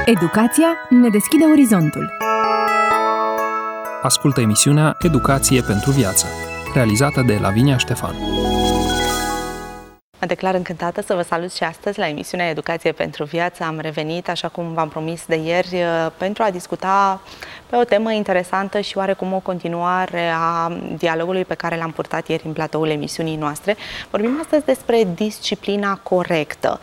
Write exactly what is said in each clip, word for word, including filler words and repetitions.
Educația ne deschide orizontul. Ascultă emisiunea Educație pentru viață, realizată de Lavinia Ștefan. Mă declar încântată să vă salut și astăzi la emisiunea Educație pentru viață. Am revenit, așa cum v-am promis de ieri, pentru a discuta pe o temă interesantă și oarecum o continuare a dialogului pe care l-am purtat ieri în platoul emisiunii noastre. Vorbim astăzi despre disciplina corectă.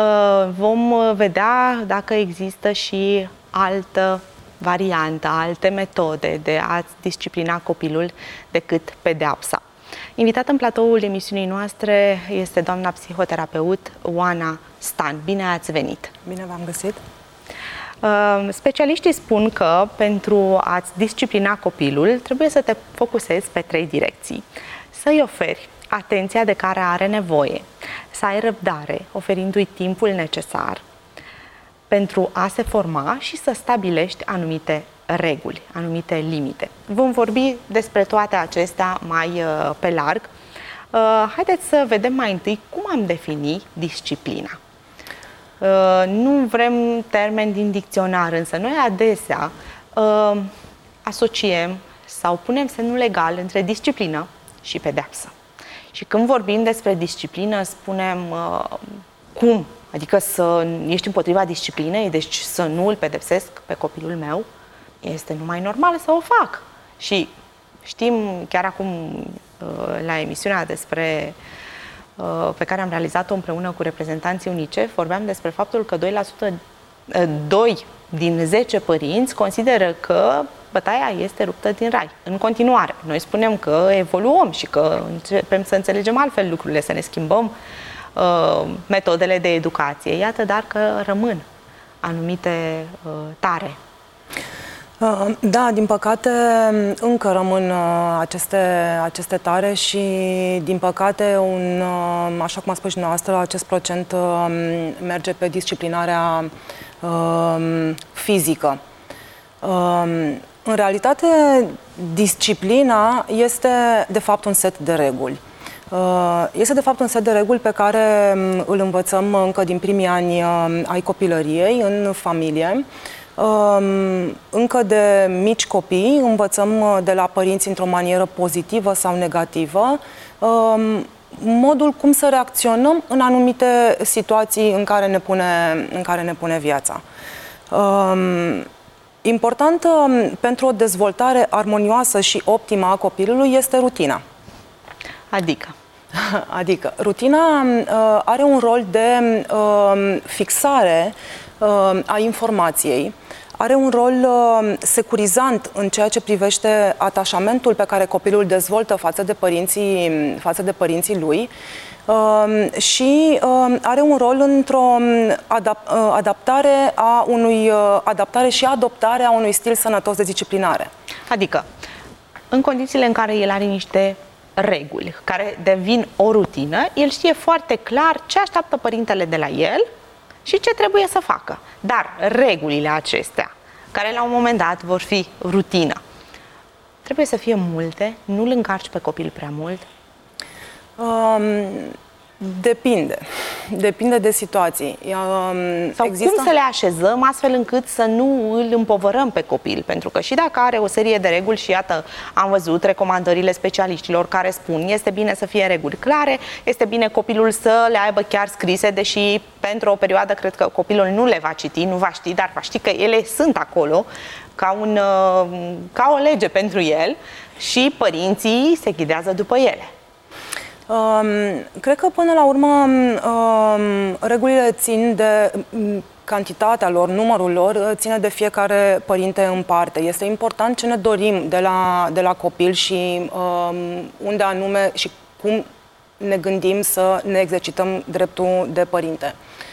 Vom vedea dacă există și altă variantă, alte metode de a disciplina copilul decât pedeapsa. Invitată în platoul emisiunii noastre este doamna psihoterapeut Oana Stan. Bine ați venit! Bine v-am găsit! Specialiștii spun că pentru a-ți disciplina copilul trebuie să te focusezi pe trei direcții. Să-i oferi atenția de care are nevoie, să ai răbdare, oferindu-i timpul necesar pentru a se forma și să stabilești anumite reguli, anumite limite. Vom vorbi despre toate acestea mai uh, pe larg. Uh, haideți să vedem mai întâi cum am definit disciplina. Uh, nu vrem termeni din dicționar, însă noi adesea uh, asociem sau punem semnul legal între disciplină și pedeapsă. Și când vorbim despre disciplină, spunem uh, cum? Adică să ești împotriva disciplinei, deci să nu îl pedepsesc pe copilul meu. Este numai normal să o fac. Și știm, chiar acum la emisiunea despre pe care am realizat-o împreună cu reprezentanții UNICEF, vorbeam despre faptul că doi la sută, doi din zece părinți consideră că bătaia este ruptă din rai. În continuare, noi spunem că evoluăm și că începem să înțelegem altfel lucrurile, să ne schimbăm uh, metodele de educație. Iată, dar că rămân anumite uh, tare. Da, din păcate încă rămân aceste, aceste tare și, din păcate, un, așa cum a spus și dumneavoastră, acest procent merge pe disciplinarea fizică. În realitate, disciplina este, de fapt, un set de reguli. Este, de fapt, un set de reguli pe care îl învățăm încă din primii ani ai copilăriei, în familie. Încă de mici copii învățăm de la părinți într-o manieră pozitivă sau negativă modul cum să reacționăm în anumite situații în care ne pune, în care ne pune viața. Important pentru o dezvoltare armonioasă și optimă a copilului este rutina. Adică? Adică, rutina are un rol de fixare a informației, are un rol uh, securizant în ceea ce privește atașamentul pe care copilul îl dezvoltă față de părinții, față de părinții lui uh, și uh, are un rol într-o adap- uh, adaptare, a unui, uh, adaptare și adoptare a unui stil sănătos de disciplinare. Adică, în condițiile în care el are niște reguli care devin o rutină, el știe foarte clar ce așteaptă părintele de la el și ce trebuie să facă. Dar regulile acestea, care la un moment dat vor fi rutină, trebuie să fie multe, nu îl încarci pe copil prea mult? Um, depinde. Depinde de situații. Um, Sau există... cum să le așezăm astfel încât să nu îl împovărăm pe copil? Pentru că și dacă are o serie de reguli și iată, am văzut recomandările specialiștilor care spun este bine să fie reguli clare, este bine copilul să le aibă chiar scrise, deși pentru o perioadă cred că copilul nu le va citi, nu va ști, dar va ști că ele sunt acolo ca, un, ca o lege pentru el și părinții se ghidează după ele. Um, cred că până la urmă um, regulile țin de um, cantitatea lor, numărul lor, ține de fiecare părinte în parte. Este important ce ne dorim de la, de la copil și um, unde anume și cum ne gândim să ne exercităm dreptul de părinte.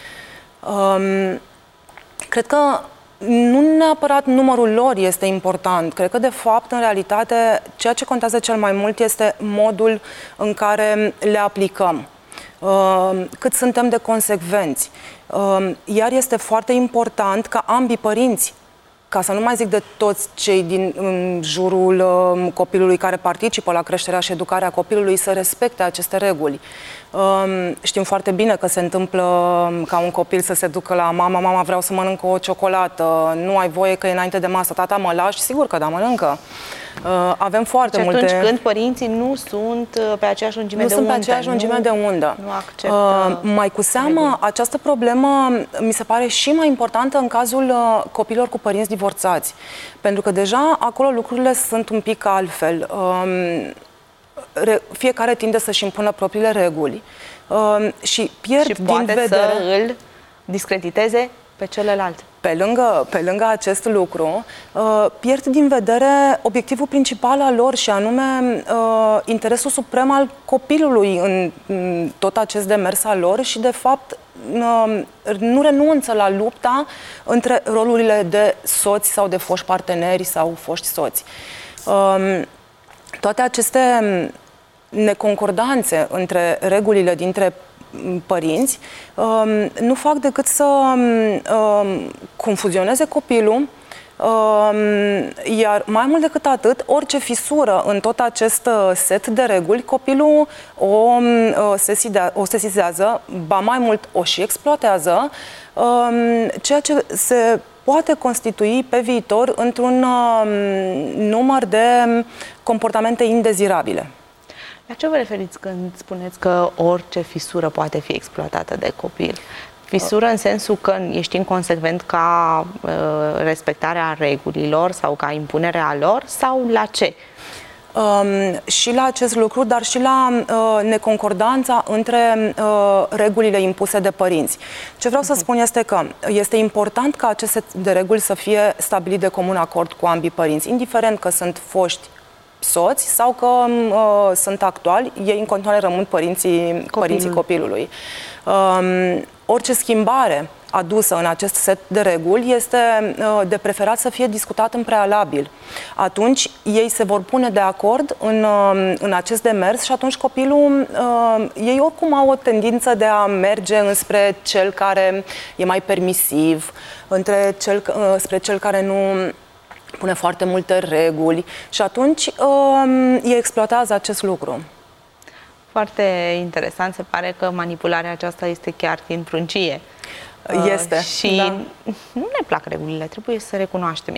Um, cred că nu neapărat numărul lor este important. Cred că, de fapt, în realitate, ceea ce contează cel mai mult este modul în care le aplicăm, cât suntem de consecvenți. Iar este foarte important ca ambii părinți ca să nu mai zic de toți cei din în jurul uh, copilului care participă la creșterea și educarea copilului, să respecte aceste reguli. Uh, știm foarte bine că se întâmplă ca un copil să se ducă la mama, mama vreau să mănânc o ciocolată, nu ai voie că e înainte de masă, tata mă lași? Sigur că da, mănâncă. Uh, avem foarte și multe... atunci când părinții nu sunt pe aceeași lungime nu de sunt undă. pe aceeași lungime de undă. Nu acceptă... Uh, mai cu seamă, această problemă mi se pare și mai importantă în cazul uh, copilor cu părinți divorțați. Pentru că deja acolo lucrurile sunt un pic altfel. Uh, re, fiecare tinde să-și impună propriile reguli uh, și pierd și din poate vedere... să îl discrediteze pe celălalt. Pe lângă, pe lângă acest lucru, uh, pierd din vedere obiectivul principal al lor și anume uh, interesul suprem al copilului în, în tot acest demers al lor și, de fapt, uh, nu renunță la lupta între rolurile de soți sau de foști parteneri sau foști soți. Uh, toate aceste neconcordanțe între regulile dintre părinți um, nu fac decât să um, confuzioneze copilul, um, iar mai mult decât atât, orice fisură în tot acest set de reguli, copilul o, um, seside, o sesizează, ba mai mult o și exploatează, um, ceea ce se poate constitui pe viitor într-un um, număr de comportamente indezirabile. La ce vă referiți când spuneți că orice fisură poate fi exploatată de copil? Fisură în sensul că ești inconsecvent ca uh, respectarea regulilor sau ca impunerea lor, sau la ce? Um, și la acest lucru, dar și la uh, neconcordanța între uh, regulile impuse de părinți. Ce vreau să spun este că este important ca acest set de reguli să fie stabilit de comun acord cu ambii părinți, indiferent că sunt foști soți sau că uh, sunt actuali, ei în continuare rămân părinții Copilul. părinții copilului. Um, orice schimbare adusă în acest set de reguli este uh, de preferat să fie discutat în prealabil. Atunci ei se vor pune de acord în, uh, în acest demers și atunci copilul, uh, ei oricum au o tendință de a merge înspre cel care e mai permisiv, între cel, uh, spre cel care nu pune foarte multe reguli și atunci um, ei exploatează acest lucru. Foarte interesant, se pare că manipularea aceasta este chiar din pruncie. Este. Uh, și da. nu ne plac regulile, trebuie să recunoaștem.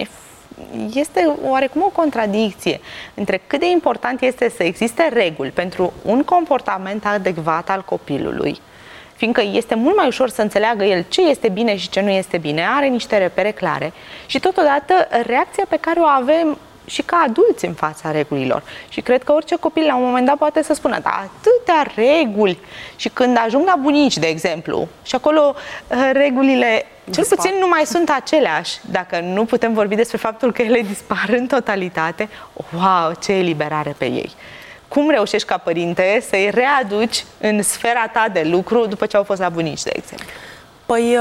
Este oarecum o contradicție între cât de important este să existe reguli pentru un comportament adecvat al copilului, fiindcă este mult mai ușor să înțeleagă el ce este bine și ce nu este bine, are niște repere clare și totodată reacția pe care o avem și ca adulți în fața regulilor. Și cred că orice copil la un moment dat poate să spună, da, atâtea reguli. Și când ajung la bunici, de exemplu, și acolo regulile cel puțin nu mai sunt aceleași, dacă nu putem vorbi despre faptul că ele dispar în totalitate, wow, ce eliberare pe ei! Cum reușești ca părinte să-i readuci în sfera ta de lucru după ce au fost la bunici, de exemplu? Păi,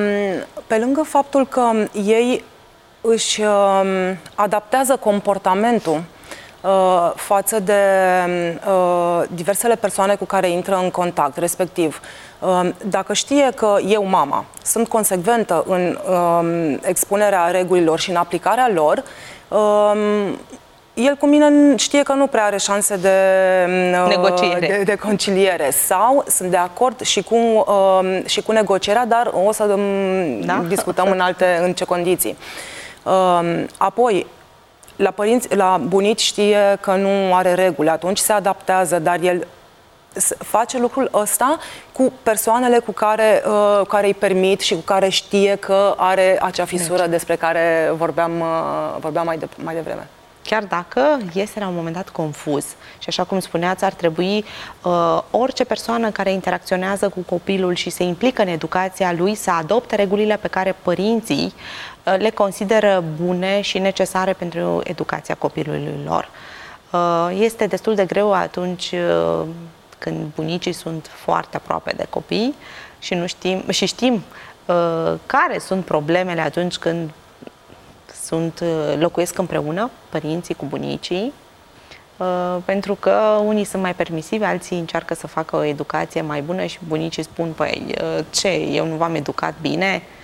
pe lângă faptul că ei își adaptează comportamentul față de diversele persoane cu care intră în contact, respectiv, dacă știe că eu, mama, sunt consecventă în expunerea regulilor și în aplicarea lor, el cu mine știe că nu prea are șanse de, negociere. de, de conciliere sau sunt de acord și cu, uh, și cu negocierea, dar o să um, da? discutăm în alte, în ce condiții. Uh, apoi, la părinți, la bunici știe că nu are reguli, atunci se adaptează, dar el face lucrul ăsta cu persoanele cu care, uh, care îi permit și cu care știe că are acea fisură deci. despre care vorbeam, uh, vorbeam mai, de, mai devreme. Chiar dacă este la un moment dat confuz și, așa cum spuneați, ar trebui uh, orice persoană care interacționează cu copilul și se implică în educația lui să adopte regulile pe care părinții uh, le consideră bune și necesare pentru educația copilului lor. Uh, este destul de greu atunci uh, când bunicii sunt foarte aproape de copii și, nu știm, și știm uh, care sunt problemele atunci când sunt, locuiesc împreună, părinții cu bunicii, pentru că unii sunt mai permisivi, alții încearcă să facă o educație mai bună și bunicii spun, păi, ce, eu nu v-am educat bine?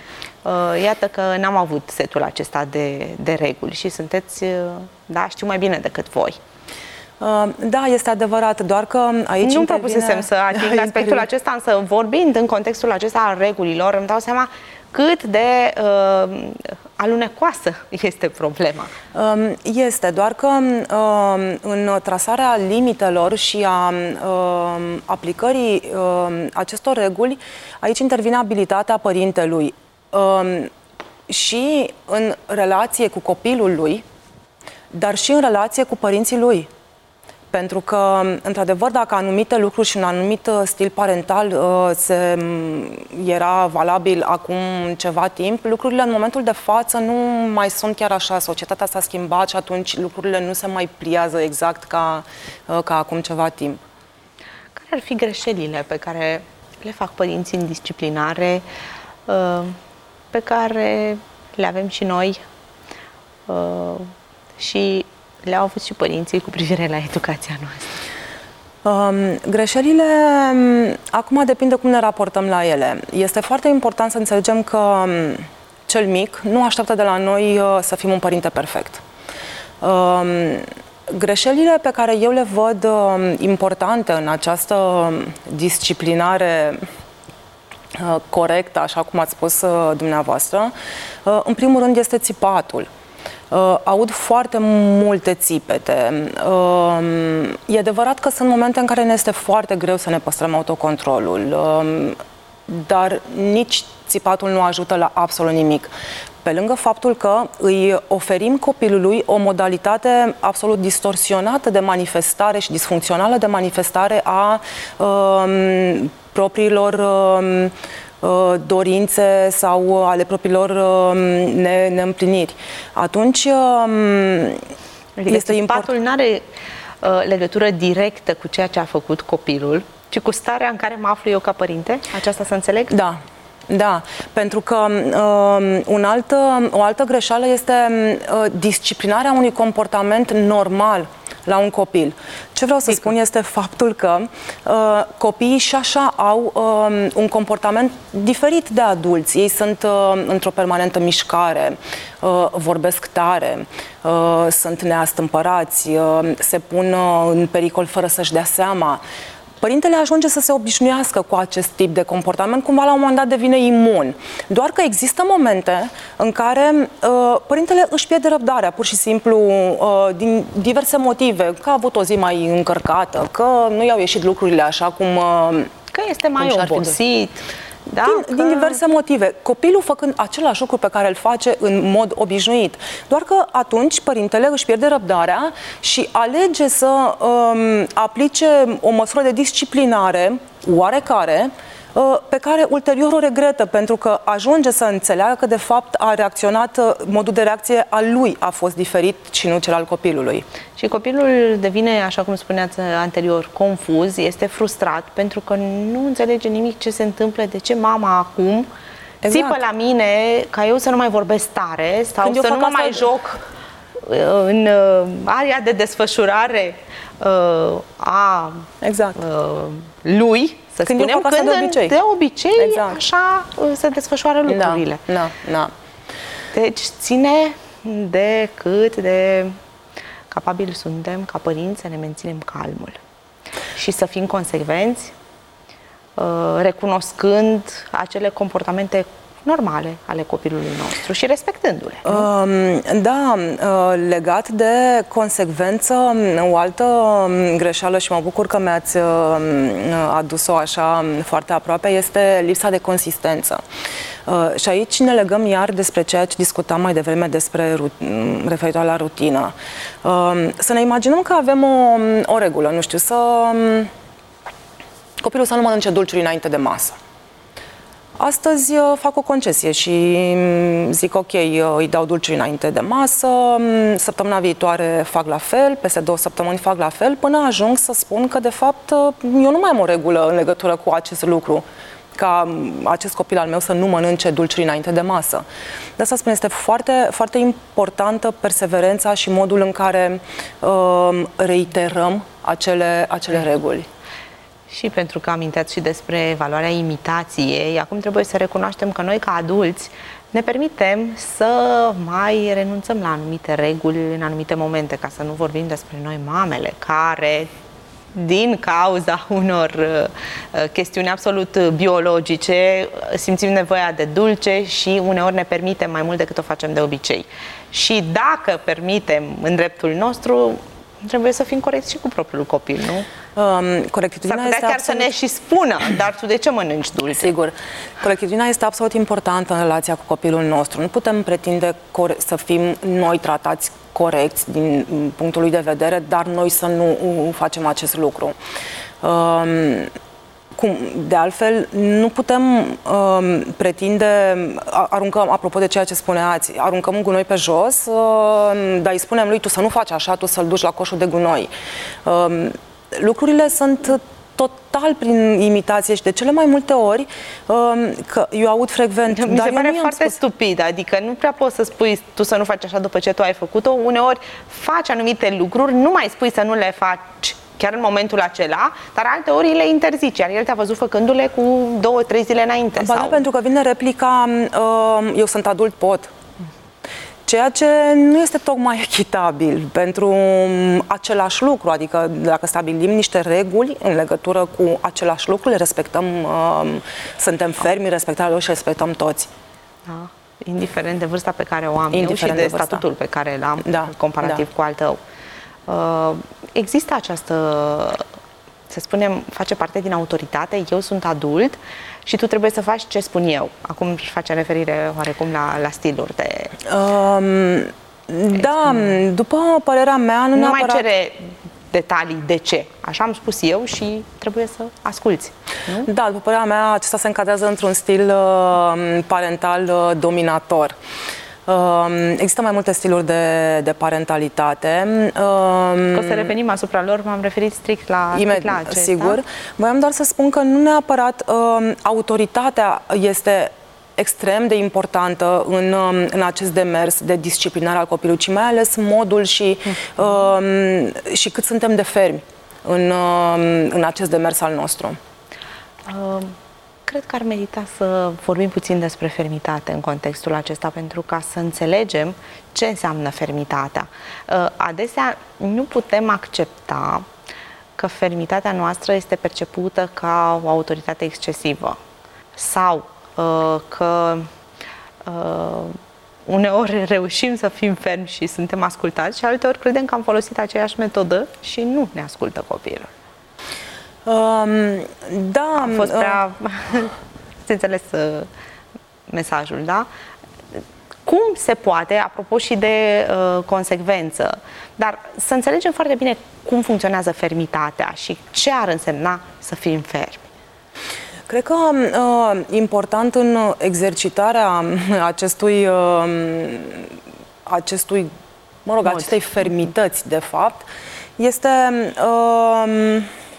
Iată că n-am avut setul acesta de, de reguli și sunteți, da, știu mai bine decât voi. Da, este adevărat, doar că aici nu propusesem să ating aspectul acesta, însă vorbind în contextul acesta al regulilor, îmi dau seama cât de uh, alunecoasă este problema. Este, doar că uh, în trasarea limitelor și a uh, aplicării uh, acestor reguli, aici intervine abilitatea părintelui. Uh, și în relație cu copilul lui, dar și în relație cu părinții lui. Pentru că, într-adevăr, dacă anumite lucruri și un anumit stil parental uh, se, era valabil acum ceva timp, lucrurile în momentul de față nu mai sunt chiar așa. Societatea s-a schimbat și atunci lucrurile nu se mai pliază exact ca, uh, ca acum ceva timp. Care ar fi greșelile pe care le fac părinții în disciplinare, uh, pe care le avem și noi uh, și le-au avut și părinții cu privire la educația noastră? Um, greșelile, acum depinde cum ne raportăm la ele. Este foarte important să înțelegem că um, cel mic nu așteaptă de la noi uh, să fim un părinte perfect. Um, greșelile pe care eu le văd uh, importante în această disciplinare uh, corectă, așa cum ați spus uh, dumneavoastră, uh, în primul rând este țipatul. Uh, aud foarte multe țipete. Uh, e adevărat că sunt momente în care ne este foarte greu să ne păstrăm autocontrolul, uh, dar nici țipatul nu ajută la absolut nimic. Pe lângă faptul că îi oferim copilului o modalitate absolut distorsionată de manifestare și disfuncțională de manifestare a uh, propriilor uh, dorințe sau ale propriilor ne, neîmpliniri. Atunci adică este important. Nu are uh, legătură directă cu ceea ce a făcut copilul, ci cu starea în care mă aflu eu ca părinte? Aceasta să înțeleg? Da. Da, pentru că uh, un alt, o altă greșeală este uh, disciplinarea unui comportament normal la un copil. Ce vreau să Dică. spun este faptul că uh, copiii și așa au uh, un comportament diferit de adulți. Ei sunt uh, într-o permanentă mișcare, uh, vorbesc tare, uh, sunt neastâmpărați, uh, se pun uh, în pericol fără să-și dea seama. Părintele ajunge să se obișnuiască cu acest tip de comportament, cumva la un moment dat devine imun. Doar că există momente în care uh, părintele își pierde răbdarea, pur și simplu, uh, din diverse motive, că a avut o zi mai încărcată, că nu i-au ieșit lucrurile așa cum... Uh, că este mai obosit. Da, din, că... din diverse motive. Copilul făcând același lucru pe care îl face în mod obișnuit. Doar că atunci părintele își pierde răbdarea și alege să um, aplice o măsură de disciplinare oarecare pe care ulterior o regretă, pentru că ajunge să înțeleagă că de fapt a reacționat, modul de reacție al lui a fost diferit și nu cel al copilului. Și copilul devine, așa cum spuneați anterior, confuz, este frustrat pentru că nu înțelege nimic ce se întâmplă, de ce mama acum exact. țipă la mine ca eu să nu mai vorbesc tare sau Când să nu mă mai joc în area de desfășurare a exact. lui, să când spunem, când de obicei, de obicei exact. așa se desfășoară lucrurile. Da, da, da. Deci ține de cât de capabili suntem ca părinți să ne menținem calmul și să fim consecvenți, recunoscând acele comportamente normale ale copilului nostru și respectându-le. Uh, da, uh, legat de consecvență, o altă greșeală, și mă bucur că mi-ați uh, adus-o așa foarte aproape, este lipsa de consistență. Uh, și aici ne legăm iar despre ceea ce discutam mai devreme despre referitor la rutină. Uh, să ne imaginăm că avem o, o regulă, nu știu, să copilul să nu mănânce dulciuri înainte de masă. Astăzi fac o concesie și zic ok, îi dau dulciuri înainte de masă, săptămâna viitoare fac la fel, peste două săptămâni fac la fel, până ajung să spun că de fapt eu nu mai am o regulă în legătură cu acest lucru, ca acest copil al meu să nu mănânce dulciuri înainte de masă. De asta spun, este foarte, foarte importantă perseverența și modul în care uh, reiterăm acele, acele reguli. Și pentru că aminteați și despre valoarea imitației, acum trebuie să recunoaștem că noi, ca adulți, ne permitem să mai renunțăm la anumite reguli în anumite momente, ca să nu vorbim despre noi mamele, care din cauza unor uh, chestiuni absolut biologice simțim nevoia de dulce și uneori ne permitem mai mult decât o facem de obicei. Și dacă permitem în dreptul nostru, trebuie să fim corecți și cu propriul copil, nu? Um, corectitudinea S-ar putea este chiar absolut... să ne și spună, dar tu de ce mănânci dulce? Sigur. Corectitudinea este absolut importantă în relația cu copilul nostru. Nu putem pretinde să fim noi tratați corecți din punctul lui de vedere, dar noi să nu facem acest lucru. Um, Cum, de altfel, nu putem um, pretinde, aruncăm, apropo de ceea ce spuneați, aruncăm un gunoi pe jos, um, dar îi spunem lui, tu să nu faci așa, tu să-l duci la coșul de gunoi. Um, lucrurile sunt total prin imitație și de cele mai multe ori, um, că eu aud frecvent, mi dar se eu pare nu foarte spus. stupid, adică nu prea poți să spui tu să nu faci așa după ce tu ai făcut-o, uneori faci anumite lucruri, nu mai spui să nu le faci chiar în momentul acela, dar alte ori le interzici, iar el te-a văzut făcându-le cu două, trei zile înainte. Ba, sau... da, pentru că vine replica, uh, eu sunt adult, pot. Ceea ce nu este tocmai echitabil pentru același lucru, adică dacă stabilim niște reguli în legătură cu același lucru, le respectăm, uh, suntem fermi, respectarea lor și respectăm toți. Da. Indiferent de vârsta pe care o am Indiferent eu și de, de vârsta. statutul pe care l-am, Da, comparativ da. cu al tău. Uh, există această, să spunem, face parte din autoritate, eu sunt adult și tu trebuie să faci ce spun eu. Acum își face referire oarecum la, la stiluri de... Um, da, după părerea mea, nu, nu neapărat... mai cere detalii de ce. Așa am spus eu și trebuie să asculți. Nu? Da, după părerea mea, acesta se încadrează într-un stil uh, parental uh, dominator. Uh, există mai multe stiluri de, de parentalitate. Uh, Că să revenim asupra lor, m-am referit strict la, strict la acesta. Sigur. Voiam doar să spun că nu neapărat uh, autoritatea este extrem de importantă în, în acest demers de disciplinare al copilului, ci mai ales modul și, uh, și cât suntem de fermi în, uh, în acest demers al nostru. Uh, cred că ar merita să vorbim puțin despre fermitate în contextul acesta, pentru ca să înțelegem ce înseamnă fermitatea. Uh, adesea nu putem accepta că fermitatea noastră este percepută ca o autoritate excesivă sau uh, că uh, uneori reușim să fim fermi și suntem ascultați și alteori credem că am folosit aceeași metodă și nu ne ascultă copilul. Um, da, A fost prea... Ți înțeles uh, mesajul, da? Cum se poate, apropo și de uh, consecvență, dar să înțelegem foarte bine cum funcționează fermitatea și ce ar însemna să fim fermi. Cred că uh, important în exercitarea acestui, uh, acestui, mă rog, Mod. acestei fermități, de fapt, este uh,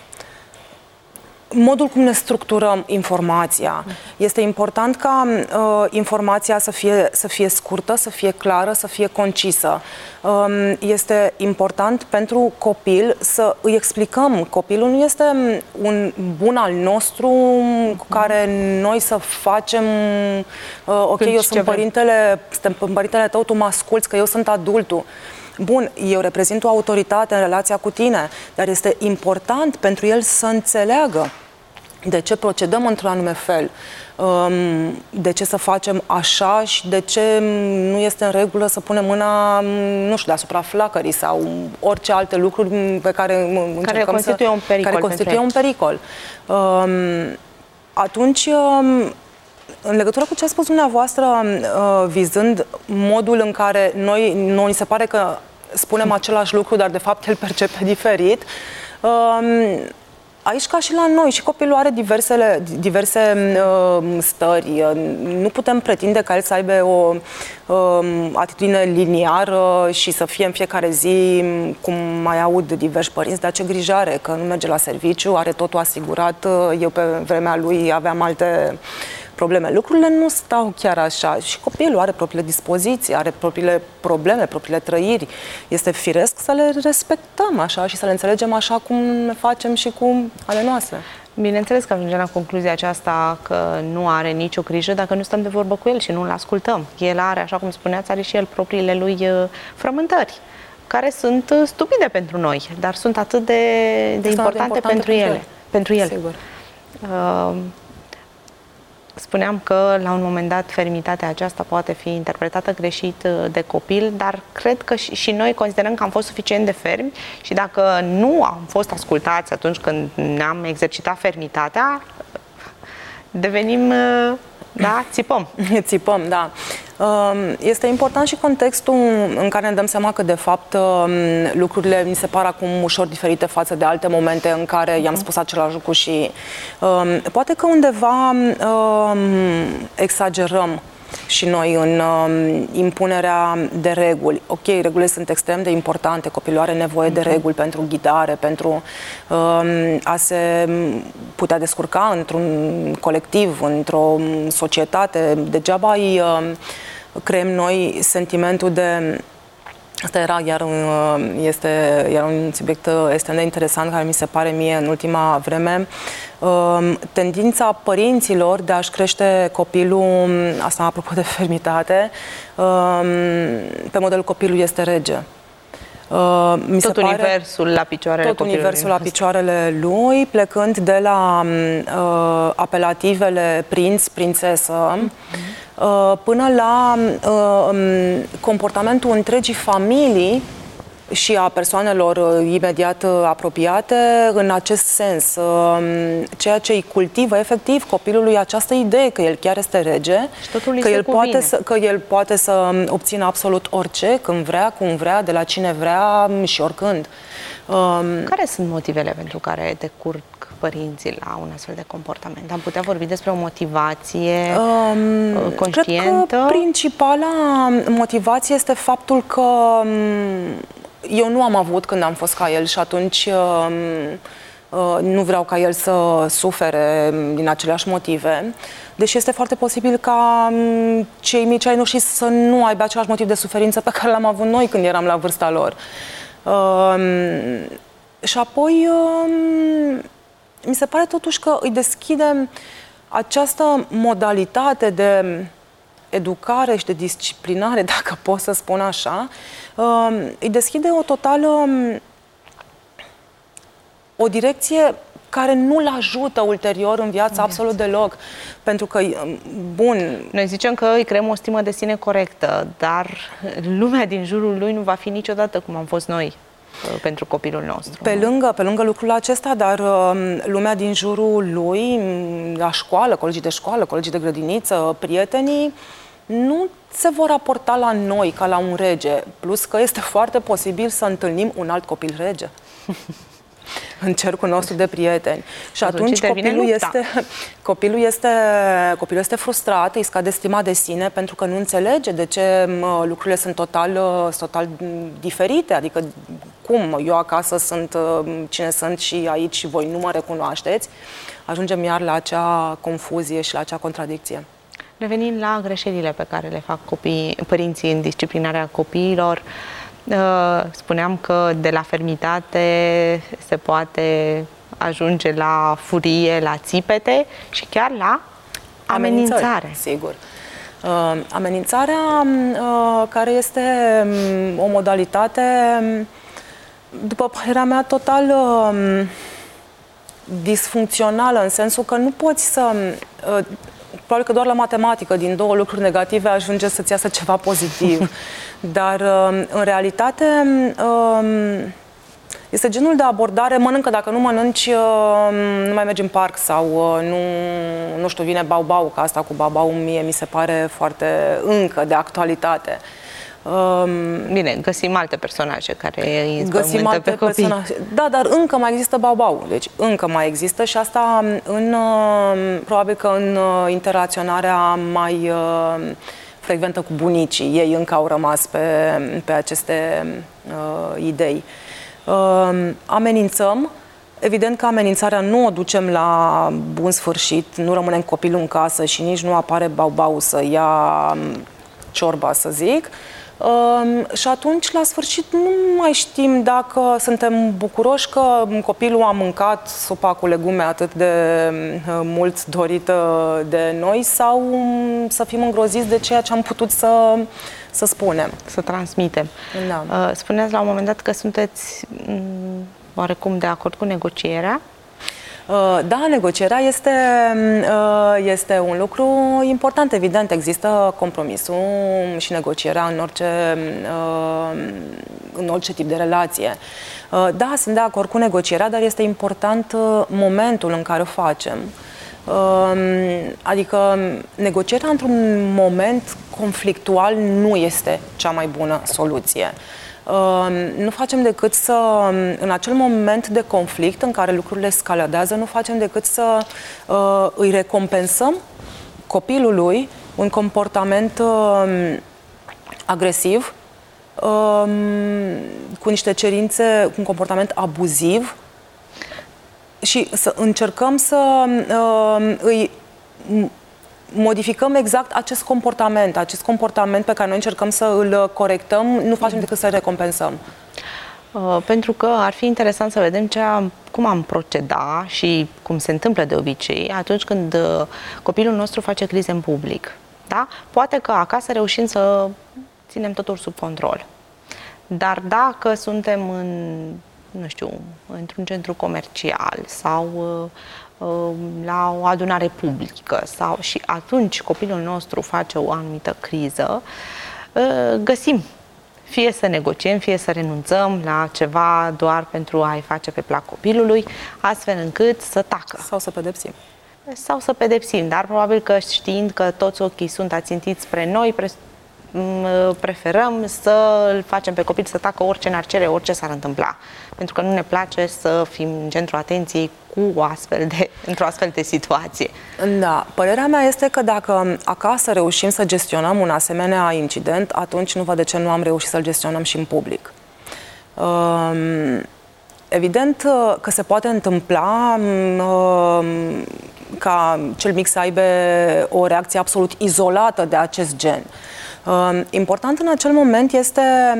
modul cum ne structurăm informația. Este important ca uh, informația să fie, să fie scurtă, să fie clară, să fie concisă. Um, este important pentru copil să îi explicăm. Copilul nu este un bun al nostru cu care noi să facem uh, ok, eu sunt părintele, sunt părintele tău, tu mă asculți, că eu sunt adultul. Bun, eu reprezint o autoritate în relația cu tine, dar este important pentru el să înțeleagă de ce procedăm într-un anume fel, de ce să facem așa și de ce nu este în regulă să punem mâna, nu știu, deasupra flacării sau orice alte lucruri pe care încercăm care constituie să, un pericol. Care constituie un pericol. Atunci, în legătură cu ce a spus dumneavoastră, vizând modul în care noi, noi se pare că spunem același lucru, dar de fapt el percepe diferit, aici, ca și la noi, și copilul are diversele, diverse uh, stări. Nu putem pretinde ca el să aibă o uh, atitudine liniară și să fie în fiecare zi, cum mai aud diversi părinți, dar ce grijare, că nu merge la serviciu, are totul asigurat. Eu pe vremea lui aveam alte probleme. Lucrurile nu stau chiar așa și copilul are propriile dispoziții, are propriile probleme, propriile trăiri. Este firesc să le respectăm așa și să le înțelegem așa cum ne facem și cu ale noastre. Bineînțeles că ajungem la concluzia aceasta că nu are nicio grijă dacă nu stăm de vorbă cu el și nu îl ascultăm. El are, așa cum spuneați, are și el propriile lui frământări, care sunt stupide pentru noi, dar sunt atât de, de importante, importante pentru, pentru ele. Pentru el. Sigur. Uh, Spuneam că la un moment dat fermitatea aceasta poate fi interpretată greșit de copil, dar cred că și, și noi considerăm că am fost suficient de fermi și dacă nu am fost ascultați atunci când ne-am exercitat fermitatea, devenim, da, țipăm. Țipăm, da. Este important și contextul în care ne dăm seama că, de fapt, lucrurile mi se par acum ușor diferite față de alte momente în care i-am spus același lucru și poate că undeva exagerăm și noi în uh, impunerea de reguli. Ok, regulile sunt extrem de importante, copilul are nevoie de reguli pentru ghidare, pentru uh, a se putea descurca într-un colectiv, într-o societate. Degeaba îi uh, creăm noi sentimentul de... Asta era iar, este, iar un subiect extrem de interesant care mi se pare mie în ultima vreme. Tendința părinților de a-și crește copilul, asta apropo de fermitate, pe modelul copilul este rege. Mi tot se pare, universul la picioarele tot universul la picioarele lui, plecând de la uh, apelativele prinț, prințesă, mm-hmm. uh, până la uh, comportamentul întregii familii și a persoanelor uh, imediat uh, apropiate în acest sens. Uh, ceea ce îi cultivă efectiv copilului această idee că el chiar este rege, că el, poate să, că el poate să obțină absolut orice, când vrea, cum vrea, de la cine vrea și oricând. Uh, care sunt motivele pentru care decurg părinții la un astfel de comportament? Am putea vorbi despre o motivație um, conștientă? Cred că principala motivație este faptul că um, eu nu am avut când am fost ca el și atunci um, uh, nu vreau ca el să sufere din aceleași motive, deși este foarte posibil ca um, cei mici ai noștri să nu aibă același motiv de suferință pe care l-am avut noi când eram la vârsta lor. Um, și apoi um, mi se pare totuși că îi deschide această modalitate de educare și de disciplinare, dacă pot să spun așa, îi deschide o totală o direcție care nu-l ajută ulterior în viață absolut deloc. Pentru că, bun... Noi zicem că îi creăm o stimă de sine corectă, dar lumea din jurul lui nu va fi niciodată cum am fost noi pentru copilul nostru. Pe lângă, pe lângă lucrul acesta, dar uh, lumea din jurul lui, la școală, colegii de școală, colegii de grădiniță, prietenii, nu se vor raporta la noi ca la un rege. Plus că este foarte posibil să întâlnim un alt copil rege în cercul nostru de prieteni. Și atunci, atunci copilul, este, copilul, este, copilul este frustrat, îi scade stima de sine pentru că nu înțelege de ce mă, lucrurile sunt total, total diferite. Adică cum eu acasă sunt cine sunt și aici voi nu mă recunoașteți. Ajungem iar la acea confuzie și la acea contradicție. Revenind la greșelile pe care le fac copii, părinții în disciplinarea copiilor, spuneam că de la fermitate se poate ajunge la furie, la țipete și chiar la amenințare. Amenințare, sigur. Uh, amenințarea uh, care este um, o modalitate, după părerea mea, total uh, disfuncțională, în sensul că nu poți să... Uh, probabil că doar la matematică, din două lucruri negative, ajunge să-ți iasă ceva pozitiv. Dar, în realitate, este genul de abordare, mănâncă, dacă nu mănânci, nu mai mergi în parc sau nu, nu știu, vine bau-bau, că asta cu bau-bau mie mi se pare foarte încă de actualitate. Bine, găsim alte personaje care îi înspăimântă pe copii. Personaje. Da, dar încă mai există bau-bau. Deci încă mai există și asta în, probabil că în interacționarea mai frecventă cu bunicii. Ei încă au rămas pe, pe aceste uh, idei. Uh, amenințăm. Evident că amenințarea nu o ducem la bun sfârșit, nu rămânem copilul în casă și nici nu apare bau-bau să ia ciorba, să zic. Și atunci, la sfârșit, nu mai știm dacă suntem bucuroși că copilul a mâncat supa cu legume atât de mult dorită de noi sau să fim îngroziți de ceea ce am putut să, să spunem. Să transmitem. Da. Spuneați la un moment dat că sunteți oarecum de acord cu negocierea. Da, negocierea este, este un lucru important, evident. Există compromisul și negocierea în orice, în orice tip de relație. Da, sunt de acord cu negocierea, dar este important momentul în care o facem. Adică negocierea într-un moment conflictual nu este cea mai bună soluție. Nu facem decât să, în acel moment de conflict în care lucrurile escaladează, nu facem decât să uh, îi recompensăm copilului un comportament uh, agresiv, uh, cu niște cerințe, cu un comportament abuziv și să încercăm să uh, îi modificăm exact acest comportament, acest comportament pe care noi încercăm să îl corectăm, nu facem decât să-l recompensăm. Uh, pentru că ar fi interesant să vedem ce am, cum am proceda și cum se întâmplă de obicei atunci când uh, copilul nostru face crize în public. Da? Poate că acasă reușim să ținem totul sub control. Dar dacă suntem în, nu știu, într-un centru comercial sau uh, la o adunare publică sau și atunci copilul nostru face o anumită criză, găsim fie să negociem, fie să renunțăm la ceva doar pentru a-i face pe plac copilului, astfel încât să tacă. Sau să pedepsim. Sau să pedepsim, dar probabil că știind că toți ochii sunt ațintiți spre noi, pre preferăm să îl facem pe copil să tacă orice n-ar cere, orice s-ar întâmpla. Pentru că nu ne place să fim în centrul atenției cu o astfel de, într-o astfel de situație. Da, părerea mea este că dacă acasă reușim să gestionăm un asemenea incident, atunci nu văd de ce nu am reușit să-l gestionăm și în public. Um, evident că se poate întâmpla um, ca cel mic să aibă o reacție absolut izolată de acest gen. Important în acel moment este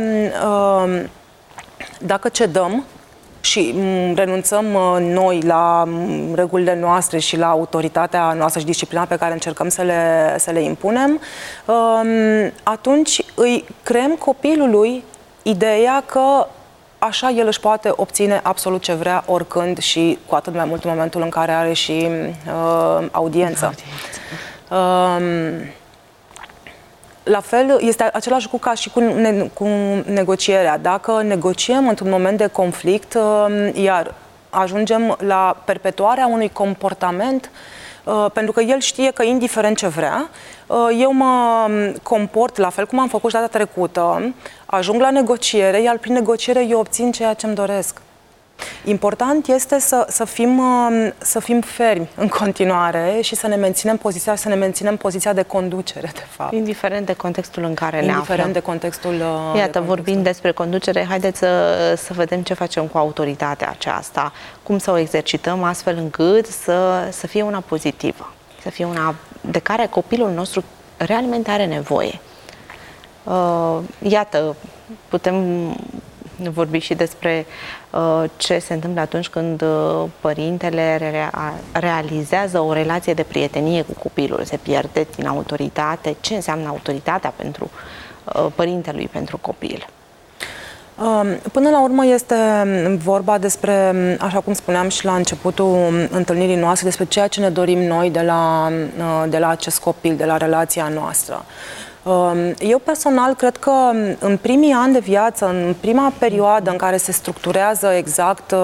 dacă cedăm și renunțăm noi la regulile noastre și la autoritatea noastră și disciplina pe care încercăm să le, să le impunem, atunci îi creăm copilului ideea că așa el își poate obține absolut ce vrea oricând și cu atât mai mult în momentul în care are și uh, audiență. Uh, La fel, este același lucru ca și cu, ne, cu negocierea. Dacă negociem într-un moment de conflict, iar ajungem la perpetuarea unui comportament, pentru că el știe că, indiferent ce vrea, eu mă comport la fel cum am făcut și data trecută, ajung la negociere, iar prin negociere eu obțin ceea ce îmi doresc. Important este să, să, fim, să fim fermi în continuare și să ne menținem poziția, să ne menținem poziția de conducere, de fapt. Indiferent de contextul în care ne aflăm. Indiferent de contextul... Iată, de contextul. Vorbind despre conducere, haideți să, să vedem ce facem cu autoritatea aceasta, cum să o exercităm astfel încât să, să fie una pozitivă, să fie una de care copilul nostru realmente are nevoie. Iată, putem vorbi și despre uh, ce se întâmplă atunci când uh, părintele re realizează o relație de prietenie cu copilul, se pierde din autoritate. Ce înseamnă autoritatea pentru uh, părintelui, pentru copil? Până la urmă este vorba despre, așa cum spuneam și la începutul întâlnirii noastre, despre ceea ce ne dorim noi de la, de la acest copil, de la relația noastră. Eu personal cred că în primii ani de viață, în prima perioadă în care se structurează exact,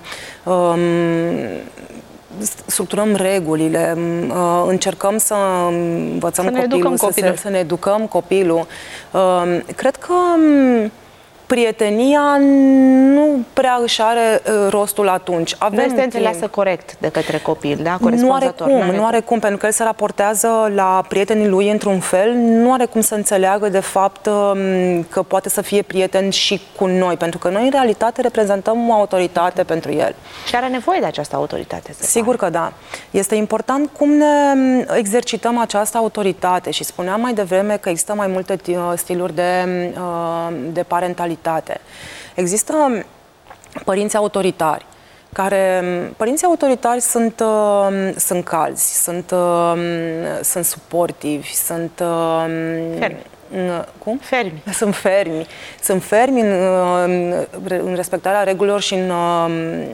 structurăm regulile, încercăm să învățăm să ne copilul, educăm să, copilul. Se, să ne educăm copilul, cred că prietenia nu prea își are uh, rostul atunci. Avem nu este înțeleasă corect de către copil, da? Nu are cum, nu are, nu are cum, pentru că el se raportează la prietenii lui într-un fel, nu are cum să înțeleagă de fapt că poate să fie prieten și cu noi, pentru că noi în realitate reprezentăm o autoritate pentru el. Și are nevoie de această autoritate. Sigur că da. Este important cum ne exercităm această autoritate și spuneam mai devreme că există mai multe stiluri de, de parentalitate. Există părinți autoritari, care, părinții autoritari sunt, uh, sunt calzi, sunt, uh, sunt suportivi, sunt... Uh, fermi. Uh, cum? Fermi. Sunt fermi. Sunt fermi în, uh, în respectarea regulilor și în, uh,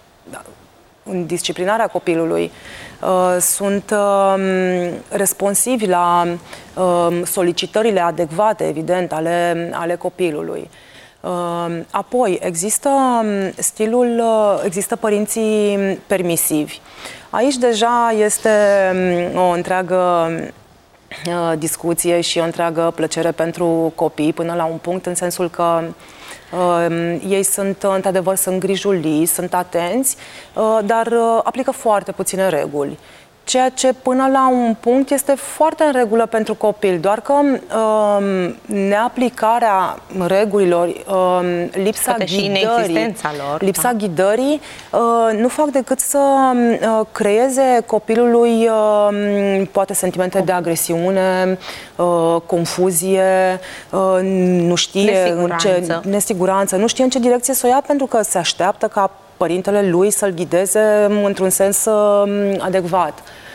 în disciplinarea copilului. Uh, sunt uh, responsivi la uh, solicitările adecvate, evident, ale, ale copilului. Apoi, există stilul, există părinții permisivi. Aici deja este o întreagă discuție și o întreagă plăcere pentru copii, până la un punct, în sensul că uh, ei sunt, într-adevăr, sunt grijulii, sunt atenți, uh, dar uh, aplică foarte puține reguli. Ceea ce până la un punct este foarte în regulă pentru copil, doar că uh, neaplicarea regulilor, uh, lipsa Poate ghidării, lor, lipsa da. ghidării uh, nu fac decât să uh, creeze copilului uh, poate sentimente de agresiune, uh, confuzie, uh, nu știe nesiguranță. În ce, nesiguranță, nu știe în ce direcție să o ia, pentru că se așteaptă ca părintele lui să-l ghideze într-un sens uh, adecvat.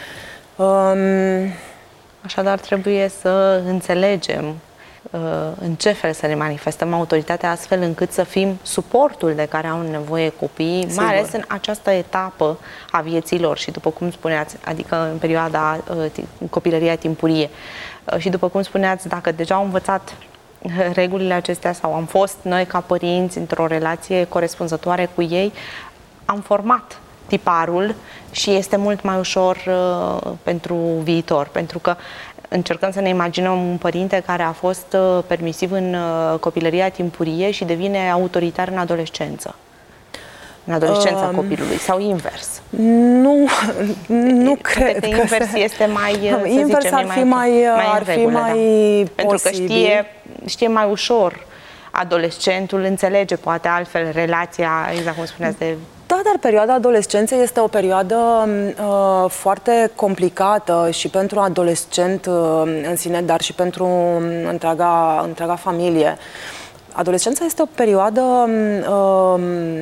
Um... Așadar, trebuie să înțelegem uh, în ce fel să ne manifestăm autoritatea, astfel încât să fim suportul de care au nevoie copiii, Sigur. mai ales în această etapă a vieților și, după cum spuneați, adică în perioada uh, copilăria timpurie. Uh, și după cum spuneați, dacă deja au învățat regulile acestea sau am fost noi ca părinți într-o relație corespunzătoare cu ei, am format tiparul și este mult mai ușor uh, pentru viitor, pentru că încercăm să ne imaginăm un părinte care a fost uh, permisiv în uh, copilăria timpurie și devine autoritar în adolescență. În adolescența um, copilului, sau invers? Nu, nu cred că invers se... este mai, să invers zicem, ar fi mai, mai, ar regulă, fi mai da. Pentru că știe, știe mai ușor, adolescentul înțelege poate altfel relația, exact cum spuneați, de... Da, dar perioada adolescenței este o perioadă uh, foarte complicată și pentru adolescent uh, în sine, dar și pentru întreaga, întreaga familie. Adolescența este o perioadă uh,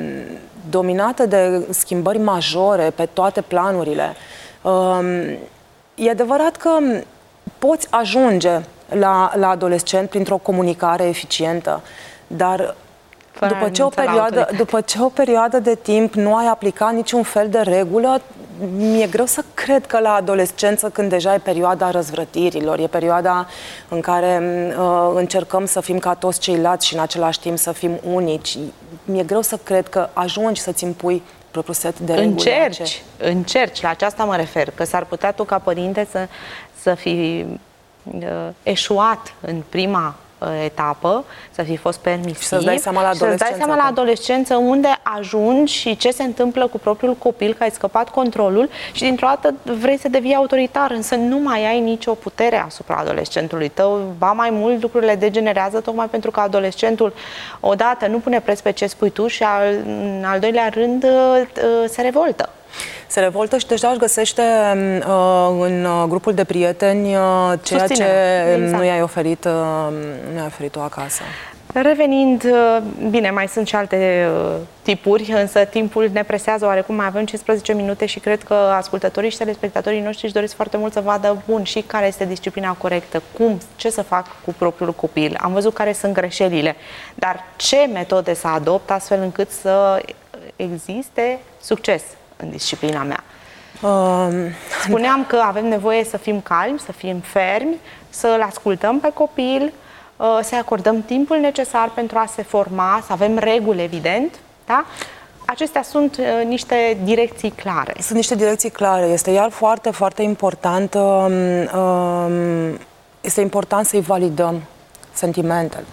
dominată de schimbări majore pe toate planurile. Uh, e adevărat că poți ajunge la, la adolescent printr-o comunicare eficientă, dar după ce, o perioadă, după ce o perioadă de timp nu ai aplicat niciun fel de regulă, mi-e greu să cred că la adolescență, când deja e perioada răzvrătirilor, e perioada în care uh, încercăm să fim ca toți ceilalți și în același timp să fim unici, mi-e greu să cred că ajungi să-ți impui propriul set de reguli. Încerci, încerci, la aceasta mă refer, că s-ar putea tu ca părinte să, să fii uh, eșuat în prima etapă, să fi fost permisiv și să-ți dai seama la adolescență, dai seama la adolescență unde ajungi și ce se întâmplă cu propriul copil, că ai scăpat controlul și dintr-o dată vrei să devii autoritar, însă nu mai ai nicio putere asupra adolescentului tău. Ba mai mult, lucrurile degenerează tocmai pentru că adolescentul odată nu pune preț pe ce spui tu și al, în al doilea rând se revoltă. Se revoltă și deja își găsește uh, în grupul de prieteni uh, ceea Susține. ce exact. nu i-ai oferit, uh, nu i-ai oferit-o acasă. Revenind, bine, mai sunt și alte tipuri, însă timpul ne presează oarecum, mai avem cincisprezece minute și cred că ascultătorii și telespectatorii noștri își doresc foarte mult să vadă, bun, și care este disciplina corectă, cum, ce să fac cu propriul copil. Am văzut care sunt greșelile, dar ce metode să adopt astfel încât să existe succes în disciplina mea. Um, Spuneam că avem nevoie să fim calmi, să fim fermi, să-l ascultăm pe copil, să acordăm timpul necesar pentru a se forma, să avem reguli, evident, da? Acestea sunt uh, niște direcții clare. Sunt niște direcții clare. Este iar foarte, foarte important, uh, uh, este important să-i validăm sentimentele.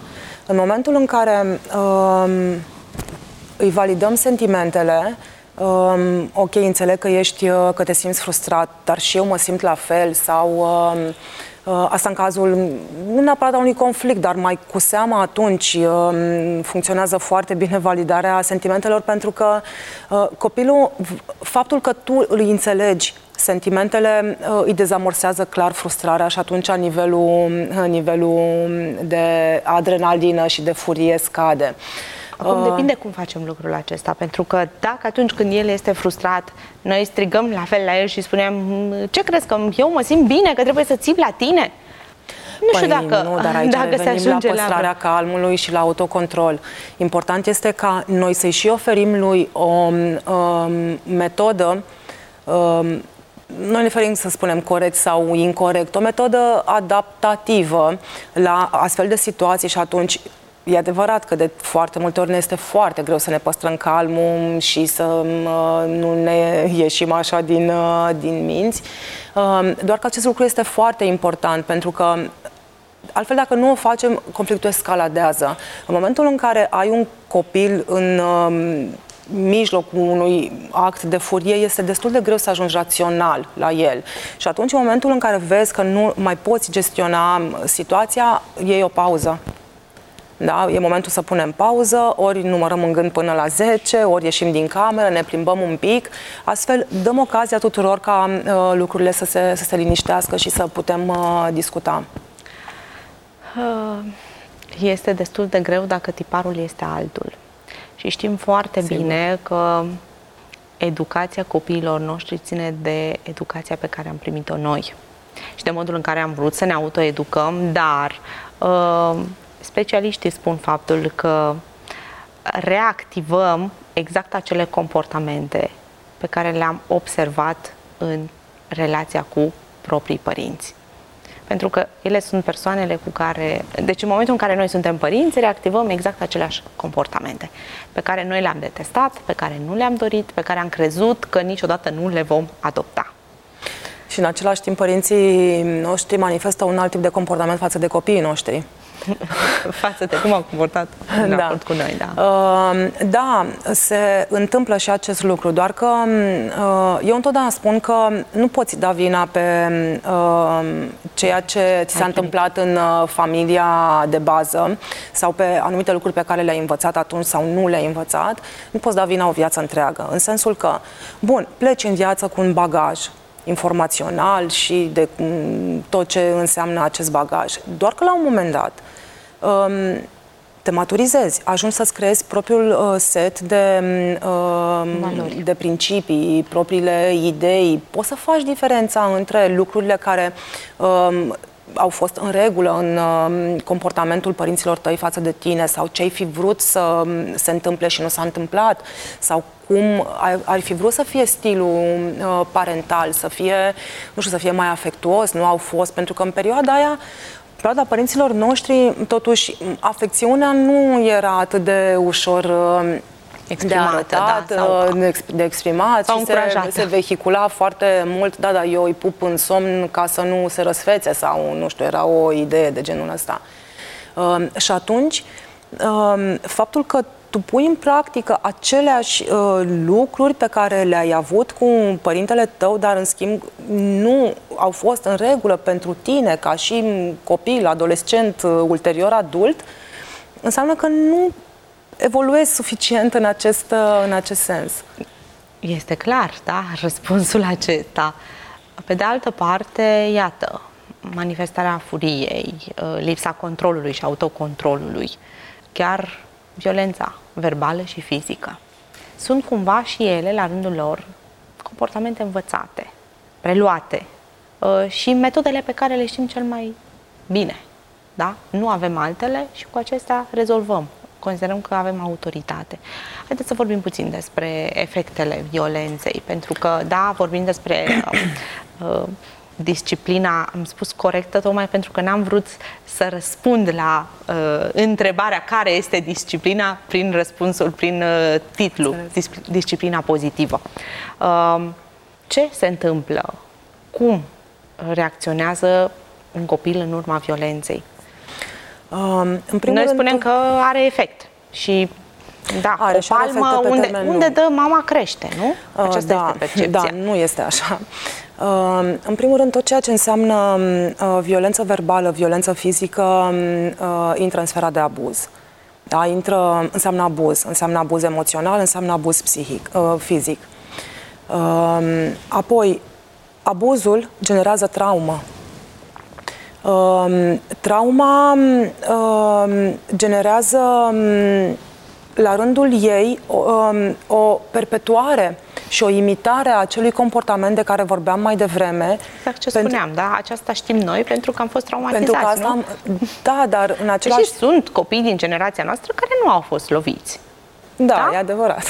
În momentul în care um, îi validăm sentimentele, um, ok, înțeleg că ești, că te simți frustrat, dar și eu mă simt la fel, sau um, asta în cazul, nu neapărat a unui conflict, dar mai cu seamă atunci um, funcționează foarte bine validarea sentimentelor, pentru că uh, copilul, faptul că tu îi înțelegi sentimentele, uh, îi dezamorsează clar frustrarea și atunci nivelul, nivelul de adrenalină și de furie scade. Acum depinde cum facem lucrul acesta, pentru că dacă atunci când el este frustrat, noi strigăm la fel la el și spunem: ce crezi, că eu mă simt bine, că trebuie să țip la tine? Nu păi, știu dacă, nu, dar aici dacă se ajunge la păstrarea la... calmului și la autocontrol. Important este ca noi să-i și oferim lui o um, metodă, um, noi ne ferim să spunem corect sau incorrect, o metodă adaptativă la astfel de situații și atunci e adevărat că de foarte multe ori ne este foarte greu să ne păstrăm calmul și să uh, nu ne ieșim așa din, uh, din minți. Uh, doar că acest lucru este foarte important, pentru că altfel, dacă nu o facem, conflictul escaladează. În momentul în care ai un copil în uh, mijlocul unui act de furie, este destul de greu să ajungi rațional la el. Și atunci, în momentul în care vezi că nu mai poți gestiona situația, iei o pauză. Da? E momentul să punem pauză, ori numărăm în gând până la zece, ori ieșim din cameră, ne plimbăm un pic. Astfel, dăm ocazia tuturor ca uh, lucrurile să se, să se liniștească și să putem uh, discuta. Este destul de greu dacă tiparul este altul. Și știm foarte Sigur. bine că educația copiilor noștri ține de educația pe care am primit-o noi și de modul în care am vrut să ne autoeducăm, dar uh, specialiștii spun faptul că reactivăm exact acele comportamente pe care le-am observat în relația cu proprii părinți. Pentru că ele sunt persoanele cu care... Deci în momentul în care noi suntem părinți, reactivăm exact aceleași comportamente pe care noi le-am detestat, pe care nu le-am dorit, pe care am crezut că niciodată nu le vom adopta. Și în același timp părinții noștri manifestă un alt tip de comportament față de copiii noștri. Față de cum au comportat în raport cu noi, da. Uh, da, se întâmplă și acest lucru, doar că uh, eu întotdeauna spun că nu poți da vina pe uh, ceea ce ți s-a întâmplat în uh, familia de bază sau pe anumite lucruri pe care le-ai învățat atunci sau nu le-ai învățat. Nu poți da vina o viață întreagă, în sensul că, bun, pleci în viață cu un bagaj informațional și de tot ce înseamnă acest bagaj. Doar că la un moment dat um, te maturizezi, ajungi să-ți creezi propriul uh, set de, uh, de principii, propriile idei. Poți să faci diferența între lucrurile care um, au fost în regulă în uh, comportamentul părinților tăi față de tine sau ce ai fi vrut să se întâmple și nu s-a întâmplat sau cum ar, ar fi vrut să fie stilul uh, parental, să fie, nu știu, să fie mai afectuos, nu au fost, pentru că în perioada aia, perioada părinților noștri, totuși, afecțiunea nu era atât de ușor uh, exprimată, de arătat, da, sau, de exprimat și se, se vehicula foarte mult, da, da, eu îi pup în somn ca să nu se răsfețe sau, nu știu, era o idee de genul ăsta. Uh, și atunci, uh, faptul că tu pui în practică aceleași uh, lucruri pe care le-ai avut cu părintele tău, dar în schimb nu au fost în regulă pentru tine ca și copil, adolescent, uh, ulterior adult, înseamnă că nu evoluezi suficient în acest, uh, în acest sens. Este clar, da, răspunsul acesta. Pe de altă parte, iată, manifestarea furiei, uh, lipsa controlului și autocontrolului, chiar violența verbală și fizică. Sunt cumva și ele, la rândul lor, comportamente învățate, preluate uh, și metodele pe care le știm cel mai bine. Da? Nu avem altele și cu acestea rezolvăm. Considerăm că avem autoritate. Haideți să vorbim puțin despre efectele violenței, pentru că, da, vorbim despre uh, uh, disciplina, am spus corectă, tocmai pentru că n-am vrut să răspund la uh, întrebarea care este disciplina prin răspunsul, prin uh, titlu, disciplina pozitivă. Uh, ce se întâmplă? Cum reacționează un copil în urma violenței? În primul Noi rând, spunem că are efect și da, are o și are palmă efecte pe unde, termen unde lung. dă mama crește, nu? Aceasta da, este percepția. Da, nu este așa. În primul rând, tot ceea ce înseamnă violență verbală, violență fizică, intră în sfera de abuz. Da, intră, înseamnă abuz, înseamnă abuz emoțional, înseamnă abuz psihic, fizic. Apoi, abuzul generează traumă. Trauma generează la rândul ei o, o perpetuare și o imitare a acelui comportament de care vorbeam mai devreme. Exact ce pentru, spuneam, da? Aceasta știm noi pentru că am fost traumatizați, pentru că asta, nu? Da, dar în același... Și sunt copii din generația noastră care nu au fost loviți. Da, Da? e adevărat.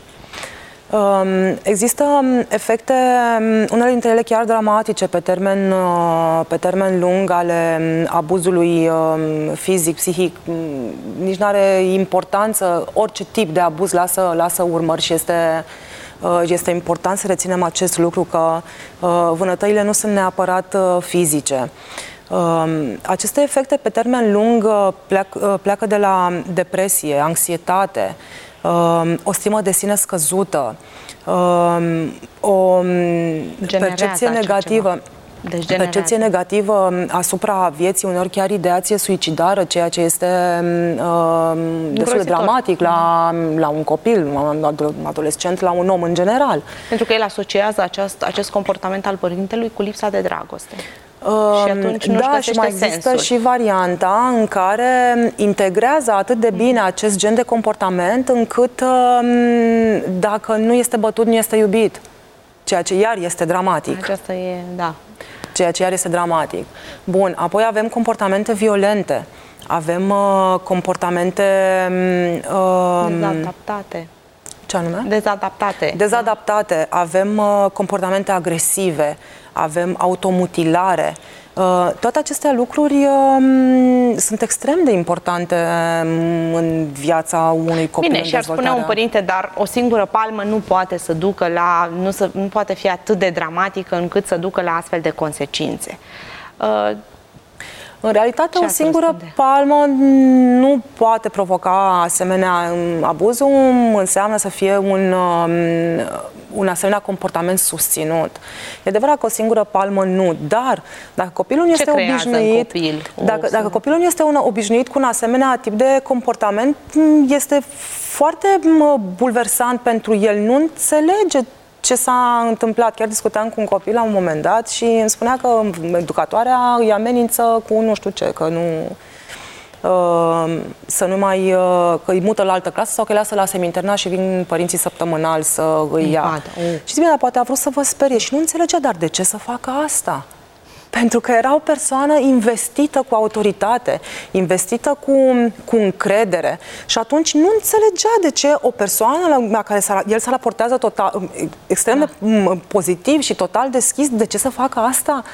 Există efecte, unele dintre ele chiar dramatice, pe termen, pe termen lung, ale abuzului fizic, psihic. Nici nu are importanță, orice tip de abuz lasă, lasă urmări și este, este important să reținem acest lucru, că vânătăile nu sunt neapărat fizice. Aceste efecte pe termen lung pleacă, pleacă de la depresie, anxietate, o stimă de sine scăzută, o percepție negativă, deci percepție negativă asupra vieții, uneori chiar ideație suicidară, ceea ce este uh, destul de dramatic la, la un copil, un adolescent, la un om în general. Pentru că el asociază acest, acest comportament al părintelui cu lipsa de dragoste. Și atunci nu-și da, și mai există sensul. și varianta în care integrează atât de bine acest gen de comportament încât dacă nu este bătut, nu este iubit. Ceea ce iar este dramatic. Aceasta e, da. Ceea ce iar este dramatic. Bun, apoi avem comportamente violente. Avem uh, comportamente... Uh, Dezadaptate. Ce anume? Dezadaptate. Dezadaptate. Avem uh, comportamente agresive. Avem automutilare. Uh, toate aceste lucruri uh, sunt extrem de importante în viața unui copil. Bine, și ar spune un părinte, dar o singură palmă nu poate să ducă la, nu, să, nu poate fi atât de dramatică încât să ducă la astfel de consecințe. Uh, În realitate, Ce o singură răspunde? palmă nu poate provoca asemenea abuzul, înseamnă să fie un, un asemenea comportament susținut. E adevărat că o singură palmă nu, dar dacă copilul nu este obișnuit, copil? dacă, dacă copilul nu este un, obișnuit cu un asemenea tip de comportament, este foarte bulversant pentru el, nu înțelege ce s-a întâmplat. Chiar discutam cu un copil la un moment dat și îmi spunea că educatoarea îi amenință cu nu știu ce, că nu... Uh, să nu mai... Uh, că îi mută la altă clasă sau că îi lasă la semi-internat și vin părinții săptămânal să îi ia. Uh. Și zic, poate a vrut să vă sperie și nu înțelegea, dar de ce să facă asta? Pentru că era o persoană investită cu autoritate, investită cu, cu încredere și atunci nu înțelegea de ce o persoană la care el se raportează total, extrem da. de pozitiv și total deschis, de ce să facă asta?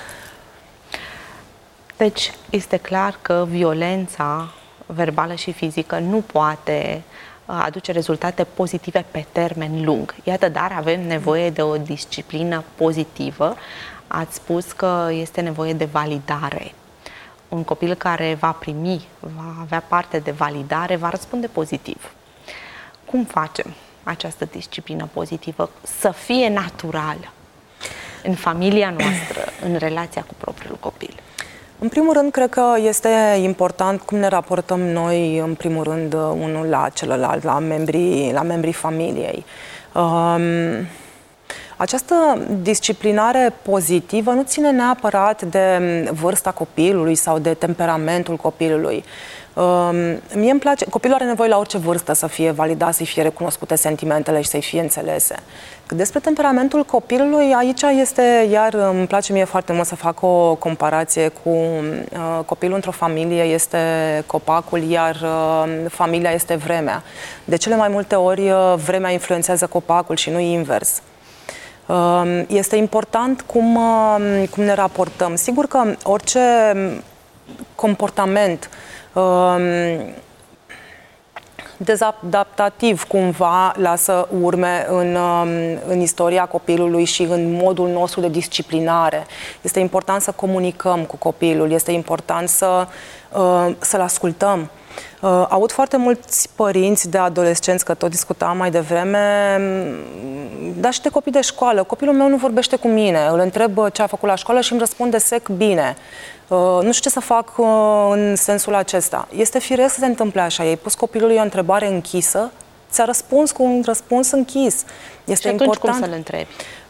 Deci este clar că violența verbală și fizică nu poate aduce rezultate pozitive pe termen lung. Iată, dar avem nevoie de o disciplină pozitivă. Ați spus că este nevoie de validare. Un copil care va primi, va avea parte de validare, va răspunde pozitiv. Cum facem această disciplină pozitivă să fie naturală în familia noastră, în relația cu propriul copil? În primul rând, cred că este important cum ne raportăm noi, în primul rând, unul la celălalt, la membrii, la membrii familiei. Um, Această disciplinare pozitivă nu ține neapărat de vârsta copilului sau de temperamentul copilului. Um, mie îmi place, copilul are nevoie la orice vârstă să fie validat, să-i fie recunoscute sentimentele și să-i fie înțelese. Despre temperamentul copilului, aici este, iar îmi place mie foarte mult să fac o comparație cu uh, copilul într-o familie este copacul, iar uh, familia este vremea. De cele mai multe ori uh, vremea influențează copacul și nu invers. Este important cum, cum ne raportăm. Sigur că orice dezadaptativ cumva lasă urme în, în istoria copilului și în modul nostru de disciplinare. Este important să comunicăm cu copilul, este important să, să-l ascultăm. Aud foarte mulți părinți de adolescenți, că tot discutam mai devreme, dar și de copii de școală. Copilul meu nu vorbește cu mine, îl întreb ce a făcut la școală și îmi răspunde sec bine. Nu știu ce să fac în sensul acesta. Este firesc să se întâmple așa. Ai pus copilului o întrebare închisă, ți-a răspuns cu un răspuns închis. Este și atunci important. Cum să-l întrebi?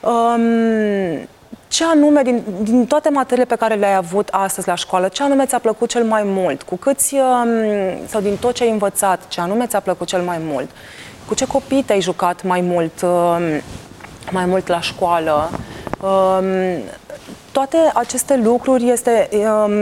Um, Ce anume, din, din toate materiile pe care le-ai avut astăzi la școală, ce anume ți-a plăcut cel mai mult? Cu câți, sau din tot ce ai învățat, ce anume ți-a plăcut cel mai mult? Cu ce copii te-ai jucat mai mult, mai mult la școală? Toate aceste lucruri este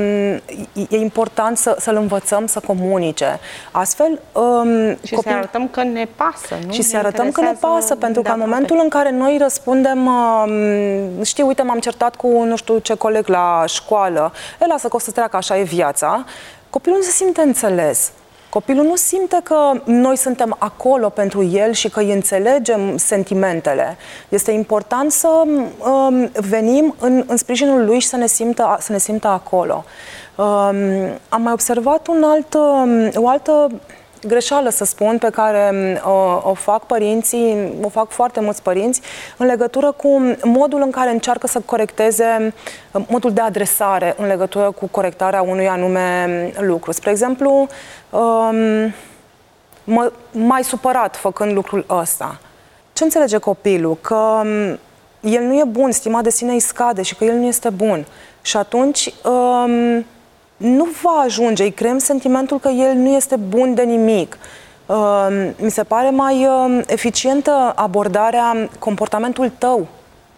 e important să, să-l învățăm să comunice. Astfel, și copil... să arătăm că ne pasă, nu? Și să arătăm că ne pasă, pentru că în momentul în care noi răspundem, știi, uite, m-am certat cu nu știu ce coleg la școală, e, lasă că o să treacă, așa e viața, copilul nu se simte înțeles. Copilul nu simte că noi suntem acolo pentru el și că îi înțelegem sentimentele. Este important să um, venim în, în sprijinul lui și să ne simtă, să ne simtă acolo. Um, am mai observat un alt, um, o altă greșeală, să spun, pe care o, o fac părinții, o fac foarte mulți părinți, în legătură cu modul în care încearcă să corecteze, modul de adresare în legătură cu corectarea unui anume lucru. Spre exemplu, um, mă, m-ai supărat făcând lucrul ăsta. Ce înțelege copilul? Că el nu e bun, stima de sine îi scade și că el nu este bun. Și atunci... Um, nu va ajunge, îi creăm sentimentul că el nu este bun de nimic. Uh, mi se pare mai uh, eficientă abordarea, comportamentul tău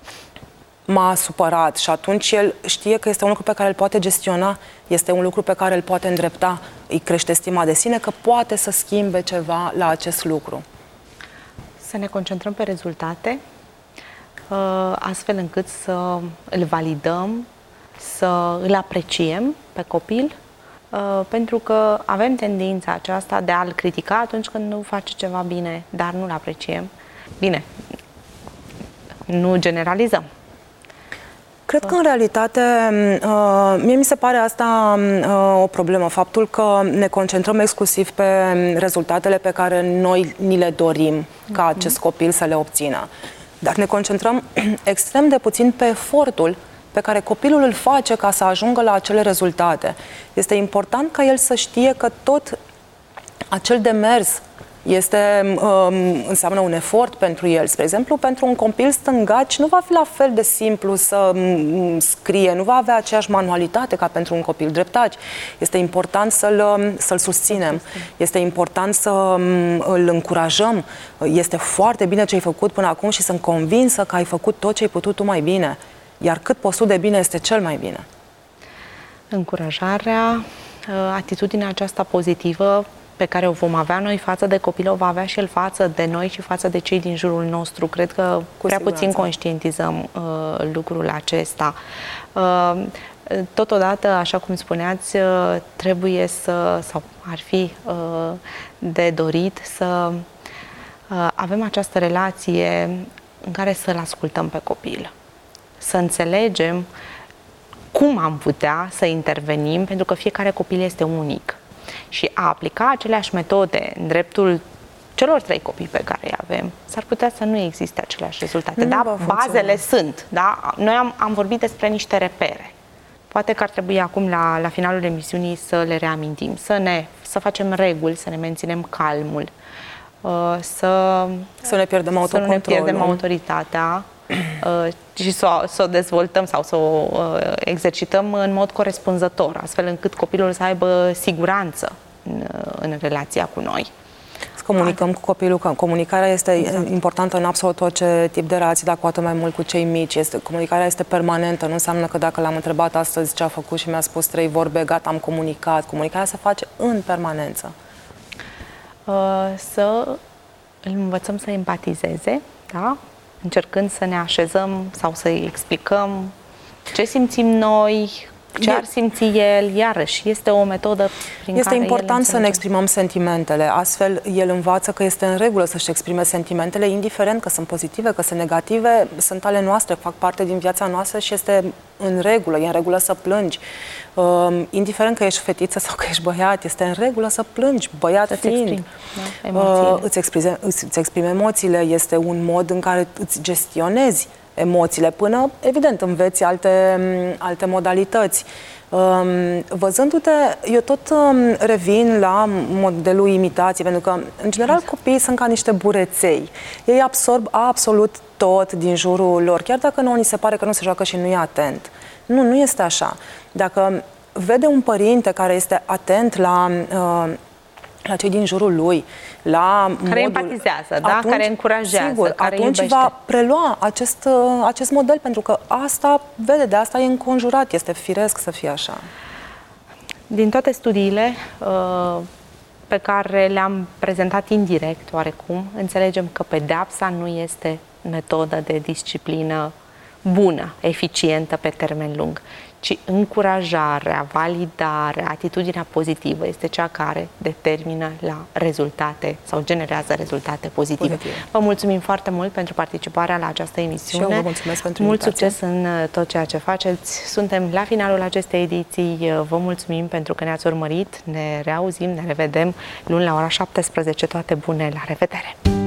m-a supărat și atunci el știe că este un lucru pe care îl poate gestiona, este un lucru pe care îl poate îndrepta, îi crește stima de sine, că poate să schimbe ceva la acest lucru. Să ne concentrăm pe rezultate, uh, astfel încât să îl validăm, să îl apreciem pe copil, pentru că avem tendința aceasta de a-l critica atunci când nu face ceva bine, dar nu-l apreciem. Bine, nu generalizăm. Cred că în realitate, mie mi se pare asta o problemă, faptul că ne concentrăm exclusiv pe rezultatele pe care noi ni le dorim ca acest copil să le obțină. Dar ne concentrăm extrem de puțin pe efortul pe care copilul îl face ca să ajungă la acele rezultate. Este important ca el să știe că tot acel demers este, um, înseamnă un efort pentru el. Spre exemplu, pentru un copil stângaci nu va fi la fel de simplu să um, scrie, nu va avea aceeași manualitate ca pentru un copil dreptaci. Este important să-l, să-l susținem, este important să um, îl încurajăm. Este foarte bine ce ai făcut până acum și sunt convinsă că ai făcut tot ce ai putut tu mai bine. Iar cât poți tu de bine este cel mai bine. Încurajarea, atitudinea aceasta pozitivă pe care o vom avea noi față de copil, o va avea și el față de noi și față de cei din jurul nostru. Cred că Cu prea siguranță. puțin conștientizăm uh, lucrul acesta. Uh, totodată, așa cum spuneați, uh, trebuie să, sau ar fi uh, de dorit să uh, avem această relație în care să-l ascultăm pe copil. Să înțelegem cum am putea să intervenim, pentru că fiecare copil este unic. Și a aplica aceleași metode în dreptul celor trei copii pe care îi avem, s-ar putea să nu existe aceleași rezultate. Nu da, bazele sunt. Da? Noi am, am vorbit despre niște repere. Poate că ar trebui acum, la, la finalul emisiunii, să le reamintim, să, ne, să facem reguli, să ne menținem calmul, să, să ne pierdem autocontrolul, să nu ne pierdem autoritatea, Uh, și să o, să o dezvoltăm sau să o uh, exercităm în mod corespunzător, astfel încât copilul să aibă siguranță în, în relația cu noi. Să comunicăm cu copilul, că comunicarea este exact. importantă în absolut orice tip de relație, dar cu atât mai mult cu cei mici. Este, comunicarea este permanentă, nu înseamnă că dacă l-am întrebat astăzi ce a făcut și mi-a spus trei vorbe, gata, am comunicat. Comunicarea se face în permanență. Uh, să îl învățăm să empatizeze, da? Încercând să ne așezăm sau să-i explicăm ce simțim noi, Ce ar simți el, iarăși, este o metodă prin este care important să ne înțelege. exprimăm sentimentele, astfel el învață că este în regulă să-și exprime sentimentele, indiferent că sunt pozitive, că sunt negative, sunt ale noastre, fac parte din viața noastră și este în regulă, e în regulă să plângi. Uh, indiferent că ești fetiță sau că ești băiat, este în regulă să plângi, băiat Să-ți fiind. exprimi, da, emoțiile. Uh, îți, exprime, îți, îți exprime emoțiile, este un mod în care îți gestionezi emoțiile, până, evident, înveți alte, alte modalități. Um, văzându-te, eu tot um, revin la modelul imitației, pentru că, în general, copiii sunt ca niște bureței. Ei absorb absolut tot din jurul lor, chiar dacă nouă ni se pare că nu se joacă și nu e atent. Nu, nu este așa. Dacă vede un părinte care este atent la... Uh, la cei din jurul lui, la care modul, empatizează, da? Care încurajează, sigur, care atunci iubește. va prelua acest, acest model, pentru că asta vede, de asta e înconjurat, este firesc să fie așa. Din toate studiile uh, pe care le-am prezentat indirect, oarecum, înțelegem că pedeapsa nu este metodă de disciplină bună, eficientă pe termen lung, ci încurajarea, validarea, atitudinea pozitivă este cea care determină la rezultate sau generează rezultate pozitive. Pozitive. Vă mulțumim foarte mult pentru participarea la această emisiune. Și eu vă mulțumesc pentru Mult invitație. succes în tot ceea ce faceți. Suntem la finalul acestei ediții. Vă mulțumim pentru că ne-ați urmărit. Ne reauzim, ne revedem luni la ora șaptesprezece. Toate bune, la revedere!